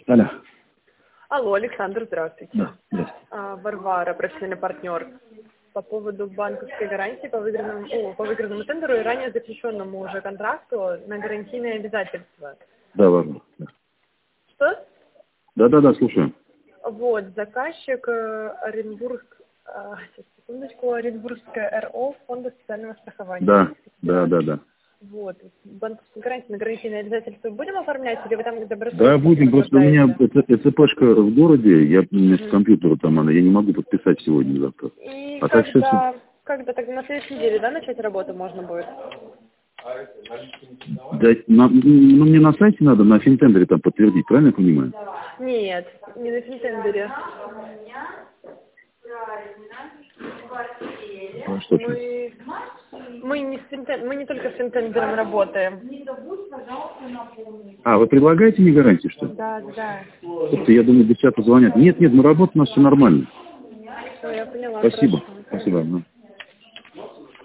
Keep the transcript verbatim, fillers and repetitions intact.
Алло. Алло, Александр, здравствуйте. Да, здравствуйте. А, Варвара, профессиональный партнер. По поводу банковской гарантии по выигранному, о, по выигранному тендеру и ранее заключенному уже контракту на гарантийные обязательства. Да, ладно. Да. Что? Да-да-да, слушаю. Вот, заказчик э, Оренбург, э, сейчас, секундочку, Оренбургская РО Фонда социального страхования. Да, да, да, да. Вот, банковскую гарантию на гарантийные обязательства будем оформлять, или вы там добросовестно? Да, будем, просто у меня ЭЦПшка в городе, я вместо компьютера там она, я не могу подписать сегодня, завтра. И А так когда, все... когда тогда на следующей неделе, да, начать работу можно будет? Да, на, ну, мне на сайте надо, на Финтендере там подтвердить, правильно я понимаю? Нет, не на Финтендере. А что Мы, мы, не с Финтен- мы не только с Финтендером работаем. А, вы предлагаете мне гарантию, что ли? Да, да. Просто я думаю, девчата звонят. Нет, нет, мы работаем, у нас все нормально. Все, я поняла. Спасибо. Хорошо. Спасибо.